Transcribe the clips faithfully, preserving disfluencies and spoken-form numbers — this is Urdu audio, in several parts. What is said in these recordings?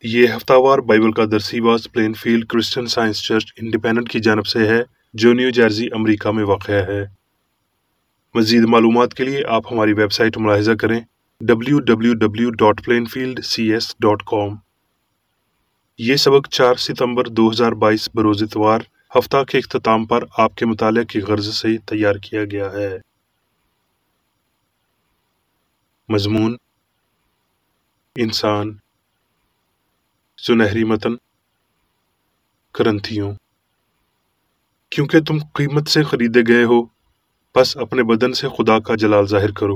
یہ ہفتہ وار بائبل کا درسی باز Plainfield Christian Science Church Independent کی جانب سے ہے جو نیو جرسی امریکہ میں واقع ہے۔ مزید معلومات کے لیے آپ ہماری ویب سائٹ ملاحظہ کریں W W W dot Plainfield C S dot com. یہ سبق چار ستمبر دو ہزار بائیس بروز اتوار ہفتہ کے اختتام پر آپ کے مطالعہ کی غرض سے تیار کیا گیا ہے۔ مضمون: انسان، سنہری متن، کرنتھیوں۔ کیونکہ تم قیمت سے خریدے گئے ہو، بس اپنے بدن سے خدا کا جلال ظاہر کرو۔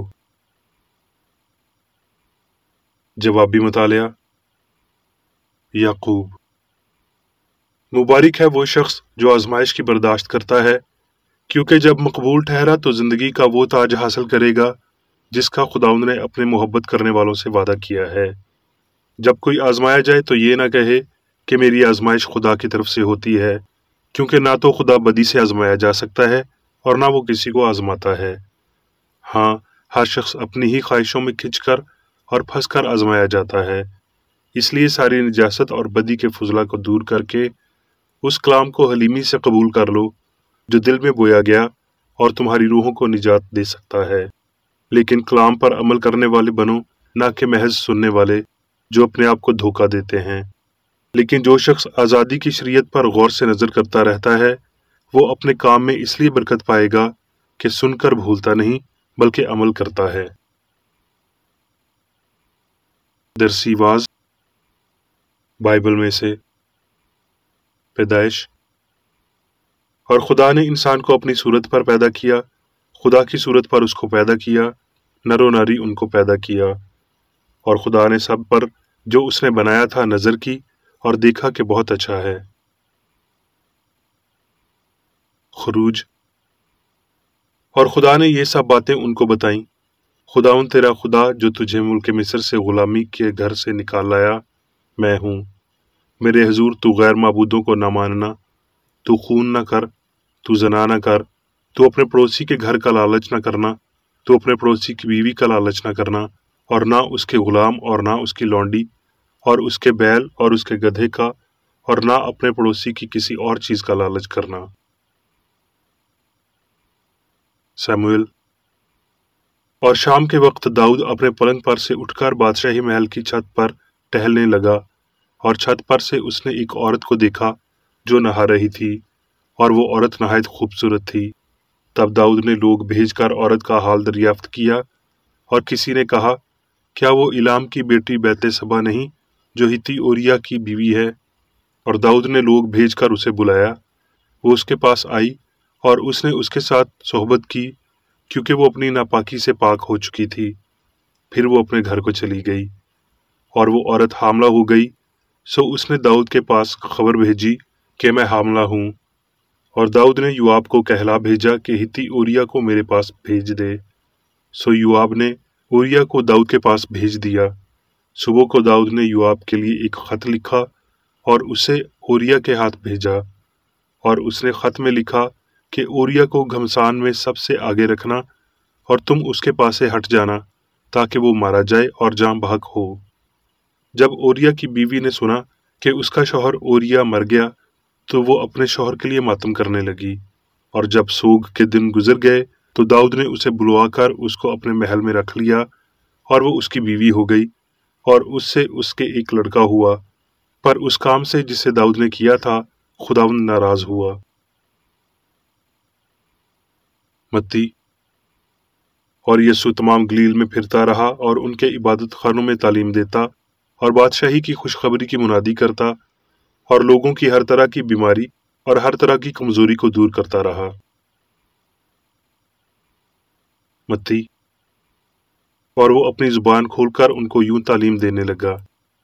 جوابی مطالعہ۔ یعقوب: مبارک ہے وہ شخص جو آزمائش کی برداشت کرتا ہے، کیونکہ جب مقبول ٹھہرا تو زندگی کا وہ تاج حاصل کرے گا جس کا خداوند نے اپنے محبت کرنے والوں سے وعدہ کیا ہے۔ جب کوئی آزمایا جائے تو یہ نہ کہے کہ میری آزمائش خدا کی طرف سے ہوتی ہے، کیونکہ نہ تو خدا بدی سے آزمایا جا سکتا ہے اور نہ وہ کسی کو آزماتا ہے۔ ہاں، ہر شخص اپنی ہی خواہشوں میں کھنچ کر اور پھنس کر آزمایا جاتا ہے۔ اس لیے ساری نجاست اور بدی کے فضلہ کو دور کر کے اس کلام کو حلیمی سے قبول کر لو جو دل میں بویا گیا اور تمہاری روحوں کو نجات دے سکتا ہے۔ لیکن کلام پر عمل کرنے والے بنو، نہ کہ محض سننے والے جو اپنے آپ کو دھوکہ دیتے ہیں۔ لیکن جو شخص آزادی کی شریعت پر غور سے نظر کرتا رہتا ہے وہ اپنے کام میں اس لیے برکت پائے گا کہ سن کر بھولتا نہیں بلکہ عمل کرتا ہے۔ درسی واز بائبل میں سے۔ پیدائش۔ اور خدا نے انسان کو اپنی صورت پر پیدا کیا، خدا کی صورت پر اس کو پیدا کیا، نر و ناری ان کو پیدا کیا۔ اور خدا نے سب پر جو اس نے بنایا تھا نظر کی اور دیکھا کہ بہت اچھا ہے۔ خروج۔ اور خدا نے یہ سب باتیں ان کو بتائیں، خداوند تیرا خدا جو تجھے ملک مصر سے غلامی کے گھر سے نکال لایا، میں ہوں۔ میرے حضور تو غیر معبودوں کو نہ ماننا، تو خون نہ کر، تو زنا نہ کر، تو اپنے پڑوسی کے گھر کا لالچ نہ کرنا، تو اپنے پڑوسی کی بیوی کا لالچ نہ کرنا، اور نہ اس کے غلام اور نہ اس کی لونڈی اور اس کے بیل اور اس کے گدھے کا، اور نہ اپنے پڑوسی کی کسی اور چیز کا لالچ کرنا۔ سموئیل۔ اور شام کے وقت داؤد اپنے پلنگ پر سے اٹھ کر بادشاہی محل کی چھت پر ٹہلنے لگا، اور چھت پر سے اس نے ایک عورت کو دیکھا جو نہا رہی تھی، اور وہ عورت نہایت خوبصورت تھی۔ تب داؤد نے لوگ بھیج کر عورت کا حال دریافت کیا، اور کسی نے کہا، کیا وہ ایلام کی بیٹی بیت سبا نہیں جو ہتی اوریا کی بیوی ہے؟ اور داؤد نے لوگ بھیج کر اسے بلایا۔ وہ اس کے پاس آئی اور اس نے اس کے ساتھ صحبت کی، کیونکہ وہ اپنی ناپاکی سے پاک ہو چکی تھی۔ پھر وہ اپنے گھر کو چلی گئی، اور وہ عورت حاملہ ہو گئی، سو اس نے داؤد کے پاس خبر بھیجی کہ میں حاملہ ہوں۔ اور داؤد نے یوآب کو کہلا بھیجا کہ ہتی اوریا کو میرے پاس بھیج دے۔ سو یوآب نے اوریا کو داؤد کے پاس بھیج دیا۔ صبح کو داؤد نے یوآب کے لیے ایک خط لکھا اور اسے اوریا کے ہاتھ بھیجا، اور اس نے خط میں لکھا کہ اوریا کو گھمسان میں سب سے آگے رکھنا، اور تم اس کے پاس سے ہٹ جانا تاکہ وہ مارا جائے اور جاں بحق ہو۔ جب اوریا کی بیوی نے سنا کہ اس کا شوہر اوریا مر گیا تو وہ اپنے شوہر کے لیے ماتم کرنے لگی۔ اور جب سوگ کے دن گزر گئے تو داؤد نے اسے بلوا کر اس کو اپنے محل میں رکھ لیا، اور وہ اس کی بیوی ہو گئی، اور اس سے اس کے ایک لڑکا ہوا۔ پر اس کام سے جسے داؤد نے کیا تھا خداوند ناراض ہوا۔ متی۔ اور یسوع تمام گلیل میں پھرتا رہا اور ان کے عبادت خانوں میں تعلیم دیتا اور بادشاہی کی خوشخبری کی منادی کرتا، اور لوگوں کی ہر طرح کی بیماری اور ہر طرح کی کمزوری کو دور کرتا رہا۔ متی۔ اور وہ اپنی زبان کھول کر ان کو یوں تعلیم دینے لگا۔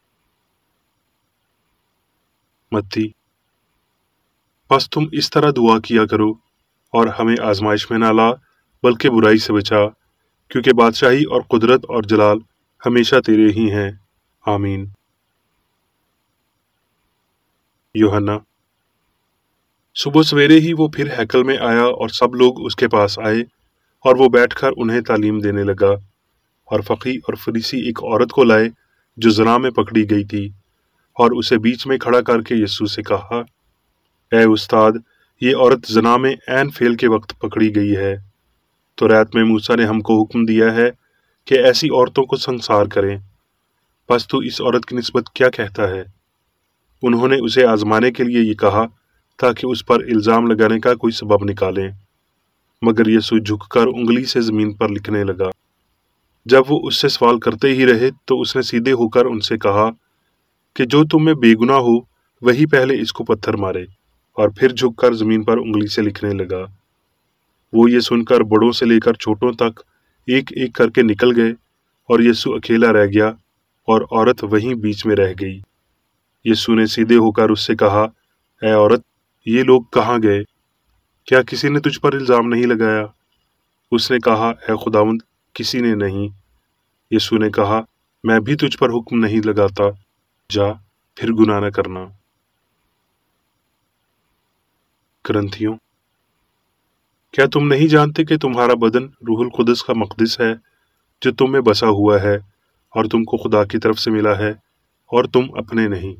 متی۔ بس تم اس طرح دعا کیا کرو، اور ہمیں آزمائش میں نہ لا بلکہ برائی سے بچا، کیونکہ بادشاہی اور قدرت اور جلال ہمیشہ تیرے ہی ہیں، آمین۔ یوحنا۔ صبح سویرے ہی وہ پھر ہیکل میں آیا اور سب لوگ اس کے پاس آئے، اور وہ بیٹھ کر انہیں تعلیم دینے لگا۔ اور فقیہ اور فریسی ایک عورت کو لائے جو زنا میں پکڑی گئی تھی، और उसे बीच में खड़ा करके यीशु से कहा, ए उस्ताद, ये औरत ज़ना में ऐन फेल के वक्त पकड़ी गई है। तो रात में मूसा ने हमको हुक्म दिया है कि ऐसी औरतों को संसार करें। बस तू इस औरत की निस्बत क्या कहता है? उन्होंने उसे आजमाने के लिए ये कहा ताकि उस पर इल्ज़ाम लगाने का कोई सबब निकालें, मगर यीशु झुककर उंगली से ज़मीन पर लिखने लगा। जब वो उससे सवाल करते ही रहे तो उसने सीधे होकर उनसे कहा कि जो तुम में बेगुनाह हो वही पहले इसको पत्थर मारे, और फिर झुककर ज़मीन पर उंगली से लिखने लगा। वो ये सुनकर बड़ों से लेकर छोटों तक एक एक करके निकल गए और यीशु अकेला रह गया और औरत वहीं बीच में रह गई। यीशु ने सीधे होकर उससे कहा, ऐ औरत, ये लोग कहाँ गए? क्या किसी ने तुझ पर इल्ज़ाम नहीं लगाया? उसने कहा, ऐ खुदावंद, किसी ने नहीं। यीशु ने कहा, मैं भी तुझ पर हुक्म नहीं लगाता, जा, फिर गुनाह न करना। करंथियों, क्या तुम नहीं जानते कि तुम्हारा बदन रूहुल कुदस का मक़दिस है जो तुम में बसा हुआ है और तुमको खुदा की तरफ से मिला है और तुम अपने नहीं?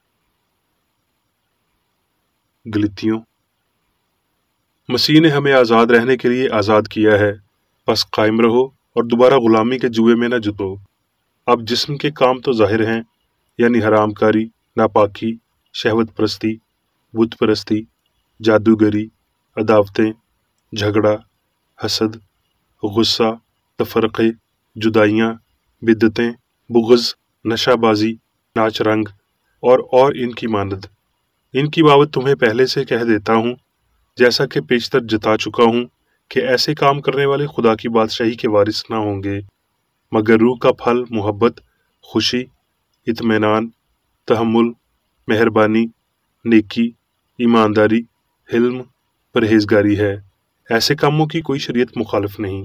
गलतियों, मसीह ने हमें आज़ाद रहने के लिए आज़ाद किया है, बस कायम रहो और दोबारा गुलामी के जुए में न जुतो। अब जिस्म के काम तो ज़ाहिर हैं, यानी हरामकारी, नापाकी, शहवत परस्ती, बुत परस्ती, जादूगरी, अदावतें, झगड़ा, हसद, गुस्सा, तफरक़े, जुदाइयाँ, बिद्दतें, बुग़्ज़, नशाबाजी, नाच रंग और और इनकी मानद। इनकी बाबत तुम्हें पहले से कह देता हूँ, जैसा कि पेशतर जता चुका हूँ, कि ऐसे काम करने वाले खुदा की बादशाही के वारिस ना होंगे। मगर रूह का फल मोहब्बत, खुशी, इत्मीनान, तहम्मुल, मेहरबानी, नेकी, ईमानदारी, हिल्म, परहेजगारी है। ऐसे कामों की कोई शरीयत मुखालिफ नहीं।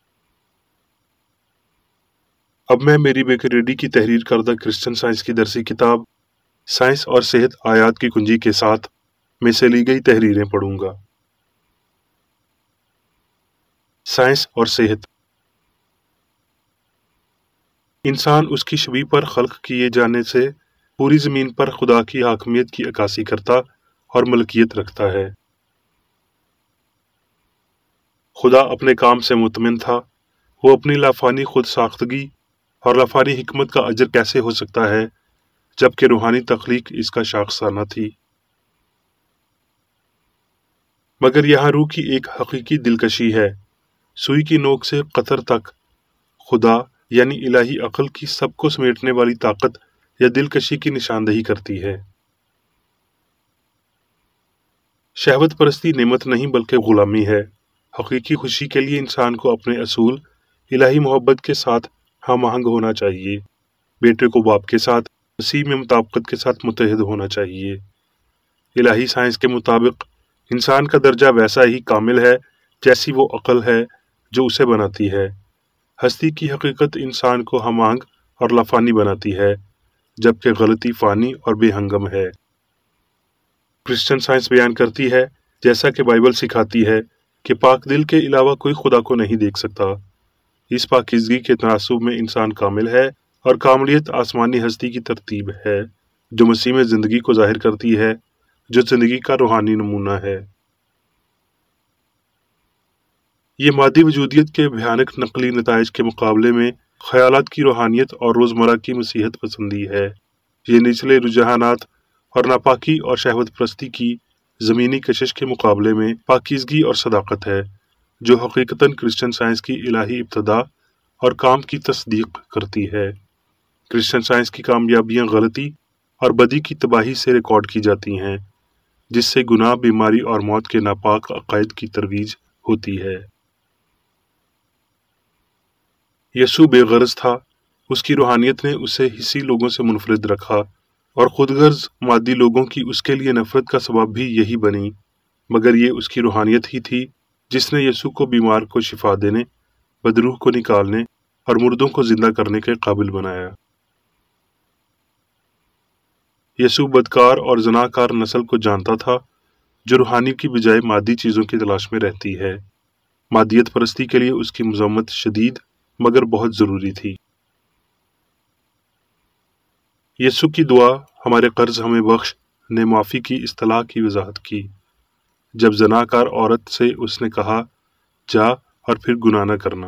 अब मैं मेरी बेकरेडी की तहरीर करदा क्रिश्चियन साइंस की दरसी किताब साइंस और सेहत आयात की कुंजी के साथ में से ली गई तहरीरें पढ़ूंगा। साइंस और सेहत। इंसान उसकी शबीह पर खल्क किए जाने से पूरी ज़मीन पर खुदा की हाकमियत की अक्कासी करता और मलकियत रखता है। खुदा अपने काम से मुतमिन था। वो अपनी लाफानी खुद साख्तगी और लाफानी हिकमत का अजर कैसे हो सकता है जबकि रूहानी तख्लीक इसका शाखसाना थी। मगर यहाँ रूह की एक हकीकी दिलकशी है। सुई की नोक से कतर तक खुदा यानी इलाही अक्ल की सबको समेटने वाली ताकत या दिलकशी की निशानदही करती है। शहवत परस्ती नेमत नहीं बल्कि गुलामी है। हकीकी खुशी के लिए इंसान को अपने असूल इलाही मोहब्बत के साथ हम आहंग होना चाहिए। बेटे को बाप के साथ मसीह में मुताबिकत के साथ मुत्तहिद होना चाहिए। इलाही साइंस के मुताबिक इंसान का दर्जा वैसा ही कामिल है जैसी वो अक्ल है जो उसे बनाती है। हस्ती की हकीकत इंसान को हम आहंग और लाफानी बनाती है, जबकि गलती फानी और बेहंगम है। क्रिश्चियन साइंस बयान करती है, जैसा कि बाइबल सिखाती है, कि पाक दिल के अलावा कोई खुदा को नहीं देख सकता। इस पाकीज़गी के तनासुब में इंसान कामिल है और कामलियत आसमानी हस्ती की तरतीब है जो मसीह में ज़िंदगी को जाहिर करती है, जो ज़िंदगी का रूहानी नमूना है। ये मादी वजूदियत के भयानक नकली नताइज के मुकाबले में ख्यालात की रूहानियत और रोज़मर्रा की मसीहत पसंदी है। ये निचले रुझानात और नापाकी और शहवत परस्ती की ज़मीनी कशिश के मुकाबले में पाकीज़गी और सदाकत है, जो हकीकतन क्रिश्चियन साइंस की इलाही इब्तदा और काम की तस्दीक करती है। क्रिश्चियन साइंस की कामयाबियाँ गलती और बदी की तबाही से रिकॉर्ड की जाती हैं, जिससे गुनाह, बीमारी और मौत के नापाक अकायद की तरवीज होती है। यीशु बेगरज था। उसकी रूहानियत ने उसे हिस्सी लोगों से मुनफरिद रखा और खुदगर्ज मादी लोगों की उसके लिए नफरत का सबब भी यही बनी। मगर ये उसकी रूहानियत ही थी जिसने यीशु को बीमार को शिफा देने, बदरूह को निकालने और मुर्दों को जिंदा करने के काबिल बनाया। यीशु बदकार और जनाकार नस्ल को जानता था जो रूहानी की बजाय मादी चीज़ों की तलाश में रहती है। मादियत परस्ती के लिए उसकी मज़म्मत शदीद मगर बहुत ज़रूरी थी। यीशु की दुआ ہمارے قرض ہمیں بخش نے معافی کی اصطلاح کی وضاحت کی۔ جب زناکار عورت سے اس نے کہا جا اور پھر گناہ نہ کرنا،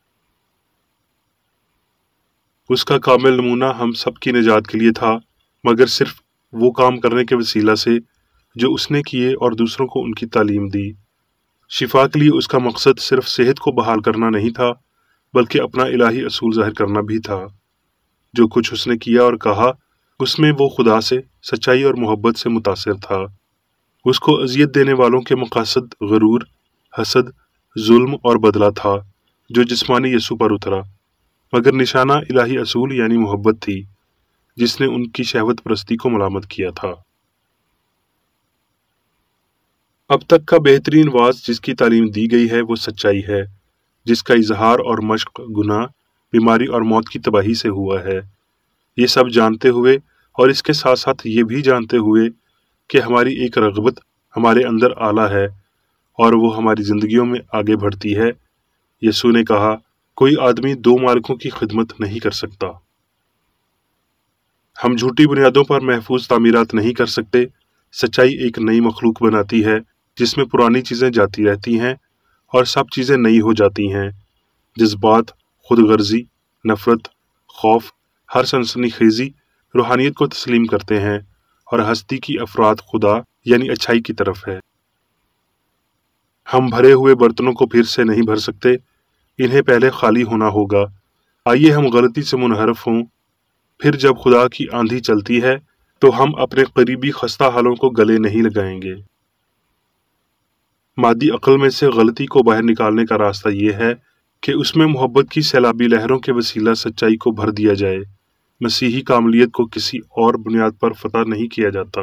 اس کا کامل نمونہ ہم سب کی نجات کے لیے تھا، مگر صرف وہ کام کرنے کے وسیلہ سے جو اس نے کیے اور دوسروں کو ان کی تعلیم دی۔ شفا کے لیے اس کا مقصد صرف صحت کو بحال کرنا نہیں تھا، بلکہ اپنا الہی اصول ظاہر کرنا بھی تھا۔ جو کچھ اس نے کیا اور کہا اس میں وہ خدا سے، سچائی اور محبت سے متاثر تھا۔ اس کو اذیت دینے والوں کے مقاصد غرور، حسد، ظلم اور بدلہ تھا جو جسمانی یسوع پر اترا، مگر نشانہ الہی اصول یعنی محبت تھی جس نے ان کی شہوت پرستی کو ملامت کیا تھا۔ اب تک کا بہترین واعظ جس کی تعلیم دی گئی ہے وہ سچائی ہے، جس کا اظہار اور مشق گناہ، بیماری اور موت کی تباہی سے ہوا ہے۔ یہ سب جانتے ہوئے اور اس کے ساتھ ساتھ یہ بھی جانتے ہوئے کہ ہماری ایک رغبت ہمارے اندر اعلیٰ ہے اور وہ ہماری زندگیوں میں آگے بڑھتی ہے، یسوع نے کہا کوئی آدمی دو مالکوں کی خدمت نہیں کر سکتا۔ ہم جھوٹی بنیادوں پر محفوظ تعمیرات نہیں کر سکتے۔ سچائی ایک نئی مخلوق بناتی ہے جس میں پرانی چیزیں جاتی رہتی ہیں اور سب چیزیں نئی ہو جاتی ہیں۔ جذبات، خود غرضی، نفرت، خوف، ہر سنسنی خیزی روحانیت کو تسلیم کرتے ہیں اور ہستی کی افراد خدا یعنی اچھائی کی طرف ہے۔ ہم بھرے ہوئے برتنوں کو پھر سے نہیں بھر سکتے، انہیں پہلے خالی ہونا ہوگا۔ آئیے ہم غلطی سے منحرف ہوں، پھر جب خدا کی آندھی چلتی ہے تو ہم اپنے قریبی خستہ حالوں کو گلے نہیں لگائیں گے۔ مادی عقل میں سے غلطی کو باہر نکالنے کا راستہ یہ ہے کہ اس میں محبت کی سیلابی لہروں کے وسیلہ سچائی کو بھر دیا جائے۔ مسیحی کاملیت کو کسی اور بنیاد پر فتح نہیں کیا جاتا۔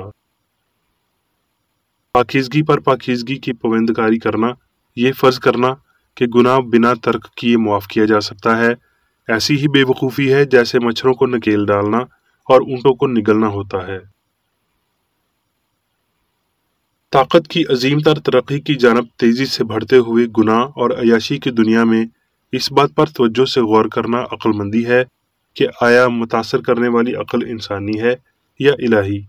پاکیزگی پر پاکیزگی کی پابندکاری کرنا، یہ فرض کرنا کہ گناہ بنا ترک کیے معاف کیا جا سکتا ہے، ایسی ہی بے وقوفی ہے جیسے مچھروں کو نکیل ڈالنا اور اونٹوں کو نگلنا ہوتا ہے۔ طاقت کی عظیم تر ترقی کی جانب تیزی سے بڑھتے ہوئے گناہ اور عیاشی کی دنیا میں اس بات پر توجہ سے غور کرنا عقل مندی ہے کہ آیا متاثر کرنے والی عقل انسانی ہے یا الہی۔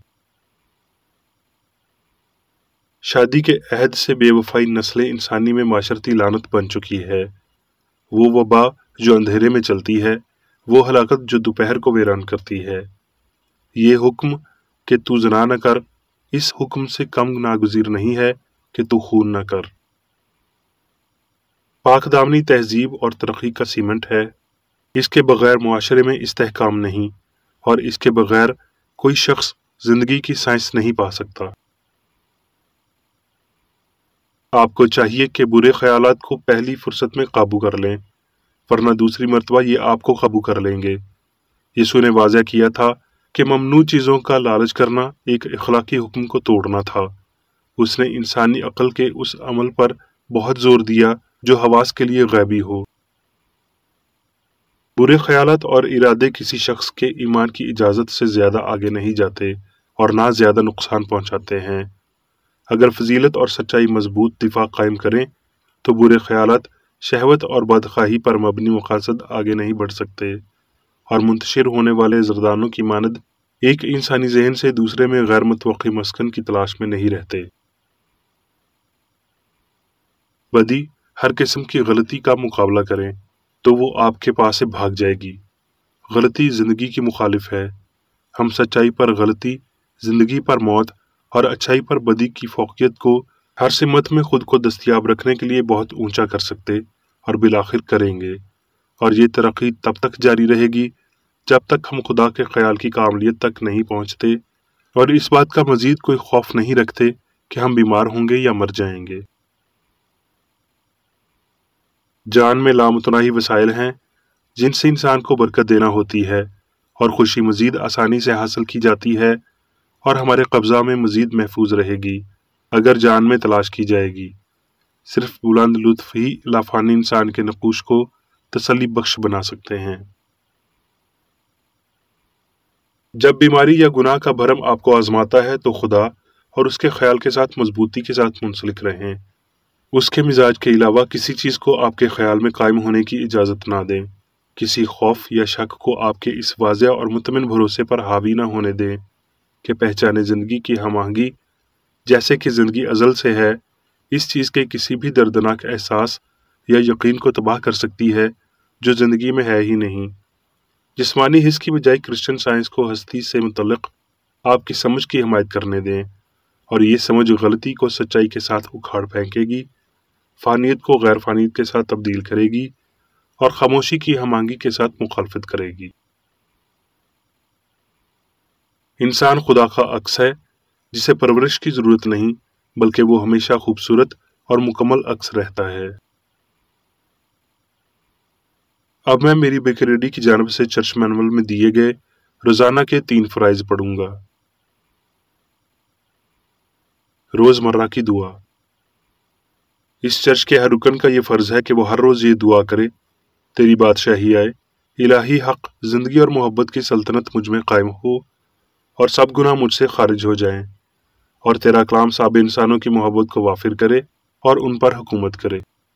شادی کے عہد سے بے وفائی نسل انسانی میں معاشرتی لعنت بن چکی ہے۔ وہ وبا جو اندھیرے میں چلتی ہے، وہ ہلاکت جو دوپہر کو ویران کرتی ہے۔ یہ حکم کہ تو زنا نہ کر اس حکم سے کم ناگزیر نہیں ہے کہ تو خون نہ کر۔ پاک دامنی تہذیب اور ترقی کا سیمنٹ ہے، اس کے بغیر معاشرے میں استحکام نہیں، اور اس کے بغیر کوئی شخص زندگی کی سائنس نہیں پا سکتا۔ آپ کو چاہیے کہ برے خیالات کو پہلی فرصت میں قابو کر لیں، ورنہ دوسری مرتبہ یہ آپ کو قابو کر لیں گے۔ یسوع نے واضح کیا تھا کہ ممنوع چیزوں کا لالچ کرنا ایک اخلاقی حکم کو توڑنا تھا۔ اس نے انسانی عقل کے اس عمل پر بہت زور دیا جو حواس کے لیے غیبی ہو۔ برے خیالات اور ارادے کسی شخص کے ایمان کی اجازت سے زیادہ آگے نہیں جاتے اور نہ زیادہ نقصان پہنچاتے ہیں۔ اگر فضیلت اور سچائی مضبوط دفاع قائم کریں تو برے خیالات، شہوت اور بدخواہی پر مبنی مقاصد آگے نہیں بڑھ سکتے، اور منتشر ہونے والے زردانوں کی مانند ایک انسانی ذہن سے دوسرے میں غیر متوقع مسکن کی تلاش میں نہیں رہتے۔ بدی، ہر قسم کی غلطی کا مقابلہ کریں تو وہ آپ کے پاس سے بھاگ جائے گی۔ غلطی زندگی کی مخالف ہے۔ ہم سچائی پر غلطی، زندگی پر موت اور اچھائی پر بدی کی فوقیت کو ہر سمت میں خود کو دستیاب رکھنے کے لیے بہت اونچا کر سکتے اور بالآخر کریں گے، اور یہ ترقی تب تک جاری رہے گی جب تک ہم خدا کے خیال کی کاملیت تک نہیں پہنچتے اور اس بات کا مزید کوئی خوف نہیں رکھتے کہ ہم بیمار ہوں گے یا مر جائیں گے۔ جان میں لامتناہی وسائل ہیں جن سے انسان کو برکت دینا ہوتی ہے اور خوشی مزید آسانی سے حاصل کی جاتی ہے اور ہمارے قبضہ میں مزید محفوظ رہے گی اگر جان میں تلاش کی جائے گی۔ صرف بلند لطف ہی لافانی انسان کے نقوش کو تسلی بخش بنا سکتے ہیں۔ جب بیماری یا گناہ کا بھرم آپ کو آزماتا ہے تو خدا اور اس کے خیال کے ساتھ مضبوطی کے ساتھ منسلک رہیں۔ اس کے مزاج کے علاوہ کسی چیز کو آپ کے خیال میں قائم ہونے کی اجازت نہ دیں۔ کسی خوف یا شک کو آپ کے اس واضح اور مطمئن بھروسے پر حاوی نہ ہونے دیں کہ پہچانے زندگی کی ہم آہنگی جیسے کہ زندگی ازل سے ہے، اس چیز کے کسی بھی دردناک احساس یا یقین کو تباہ کر سکتی ہے جو زندگی میں ہے ہی نہیں۔ جسمانی حس کی بجائے کرسچن سائنس کو ہستی سے متعلق آپ کی سمجھ کی حمایت کرنے دیں، اور یہ سمجھ غلطی کو سچائی کے ساتھ اکھاڑ پھینکے گی، فانیت کو غیر فانیت کے ساتھ تبدیل کرے گی اور خاموشی کی ہم آہنگی کے ساتھ مخالفت کرے گی۔ انسان خدا کا عکس ہے جسے پرورش کی ضرورت نہیں، بلکہ وہ ہمیشہ خوبصورت اور مکمل عکس رہتا ہے۔ اب میں میری بیکریڈی کی جانب سے چرچ مینول میں دیے گئے روزانہ کے تین فرائض پڑھوں گا۔ روزمرہ کی دعا۔ اس چرچ کے ہر رکن کا یہ فرض ہے کہ وہ ہر روز یہ دعا کرے: تیری بادشاہی آئے، الہی حق، زندگی اور محبت کی سلطنت مجھ میں قائم ہو اور سب گناہ مجھ سے خارج ہو جائیں، اور تیرا کلام سب انسانوں کی محبت کو وافر کرے اور ان پر حکومت کرے۔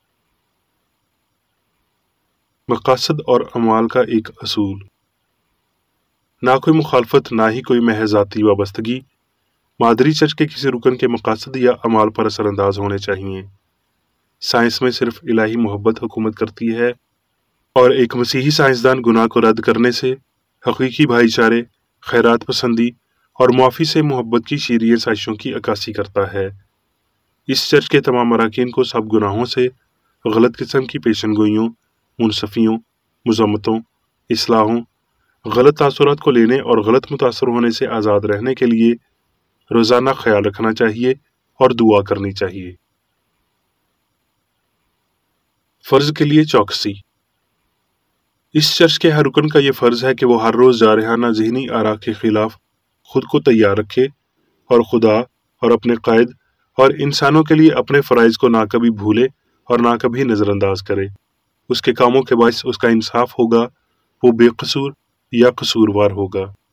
مقاصد اور اعمال کا ایک اصول۔ نہ کوئی مخالفت، نہ ہی کوئی محض ذاتی وابستگی۔ مادری چرچ کے کسی رکن کے مقاصد یا اعمال پر اثر انداز ہونے چاہیے۔ سائنس میں صرف الہی محبت حکومت کرتی ہے، اور ایک مسیحی سائنسدان گناہ کو رد کرنے سے، حقیقی بھائی چارے، خیرات پسندی اور معافی سے محبت کی شیریں سازشوں کی عکاسی کرتا ہے۔ اس چرچ کے تمام اراکین کو سب گناہوں سے، غلط قسم کی پیشن گوئیوں، منصفیوں، مذمتوں، اصلاحوں، غلط تاثرات کو لینے اور غلط متاثر ہونے سے آزاد رہنے کے لیے روزانہ خیال رکھنا چاہیے اور دعا کرنی چاہیے۔ فرض کے لیے چوکسی۔ اس چرچ کے ہر رکن کا یہ فرض ہے کہ وہ ہر روز جارحانہ ذہنی آراء کے خلاف خود کو تیار رکھے اور خدا اور اپنے قائد اور انسانوں کے لیے اپنے فرائض کو نہ کبھی بھولے اور نہ کبھی نظر انداز کرے۔ اس کے کاموں کے باعث اس کا انصاف ہوگا، وہ بے قصور یا قصوروار ہوگا۔